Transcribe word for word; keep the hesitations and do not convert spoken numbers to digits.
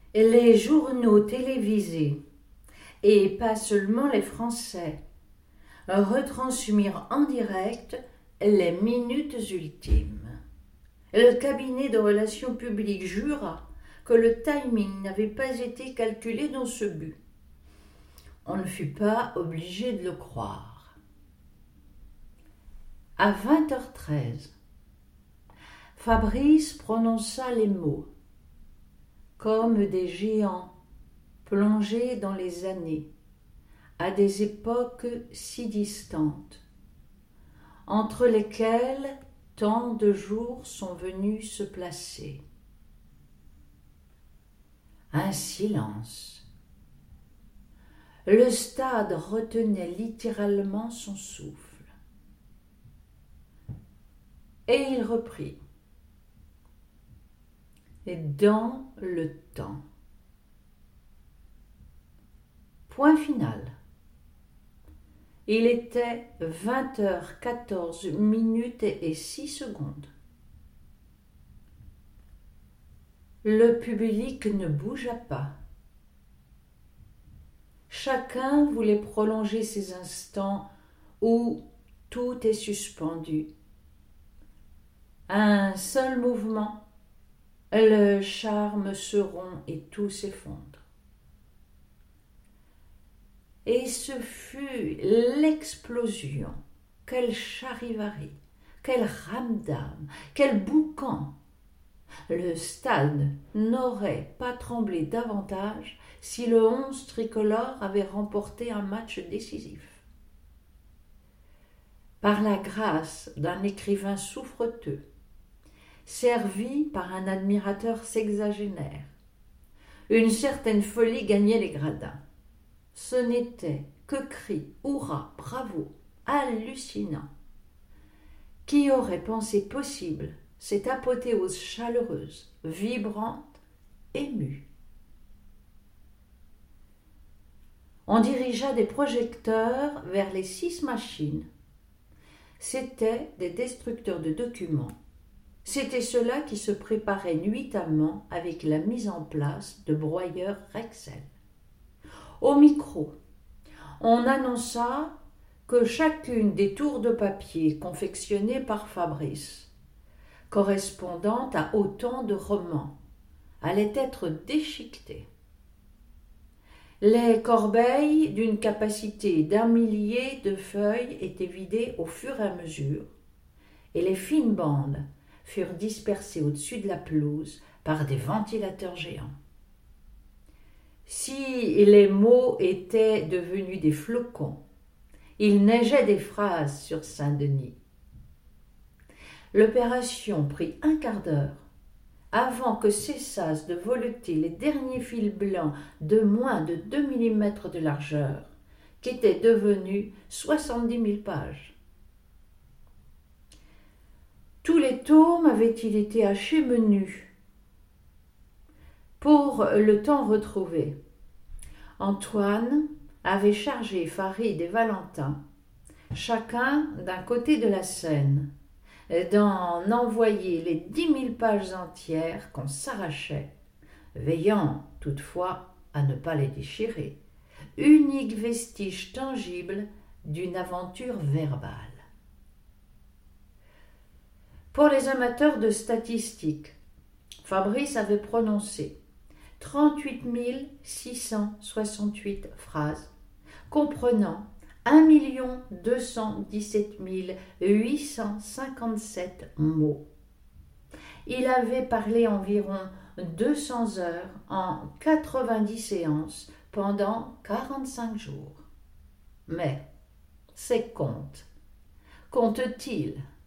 Les journaux télévisés, et pas seulement les Français, retransmirent en direct les minutes ultimes. Le cabinet de relations publiques jura que le timing n'avait pas été calculé dans ce but. On ne fut pas obligé de le croire. À vingt heures treize, Fabrice prononça les mots, comme des géants plongés dans les années, à des époques si distantes, entre lesquelles tant de jours sont venus se placer. Un silence. Le stade retenait littéralement son souffle. Et il reprit. Et dans le temps. Point final. Il était vingt heures quatorze minutes et six secondes. Le public ne bougea pas. Chacun voulait prolonger ces instants où tout est suspendu. Un seul mouvement, le charme se rompt et tout s'effondre. Et ce fut l'explosion. Quel charivari, quel ramdam, quel boucan. Le stade n'aurait pas tremblé davantage si le onze tricolore avait remporté un match décisif. Par la grâce d'un écrivain souffreteux, servi par un admirateur sexagénaire, une certaine folie gagnait les gradins. Ce n'était que cris, hurrah, bravo, hallucinant. Qui aurait pensé possible cette apothéose chaleureuse, vibrante, émue? On dirigea des projecteurs vers les six machines. C'étaient des destructeurs de documents. C'étaient ceux-là qui se préparaient nuitamment avec la mise en place de broyeurs Rexel. Au micro, on annonça que chacune des tours de papier confectionnées par Fabrice, correspondant à autant de romans, allait être déchiquetée. Les corbeilles d'une capacité d'un millier de feuilles étaient vidées au fur et à mesure, et les fines bandes furent dispersées au-dessus de la pelouse par des ventilateurs géants. Si les mots étaient devenus des flocons, il neigeait des phrases sur Saint-Denis. L'opération prit un quart d'heure avant que cessassent de voleter les derniers fils blancs de moins de deux millimètres de largeur, qui étaient devenus soixante-dix mille pages. Tous les tomes avaient-ils été hachés menus pour le temps retrouvé. Antoine avait chargé Farid et Valentin, chacun d'un côté de la scène, d'en envoyer les dix mille pages entières qu'on s'arrachait, veillant toutefois à ne pas les déchirer, unique vestige tangible d'une aventure verbale. Pour les amateurs de statistiques, Fabrice avait prononcé trente-huit mille six cent soixante-huit phrases, comprenant un million deux cent dix-sept mille huit cent cinquante-sept mots. Il avait parlé environ deux cents heures en quatre-vingt-dix séances pendant quarante-cinq jours. Mais ces comptes, comptent-ils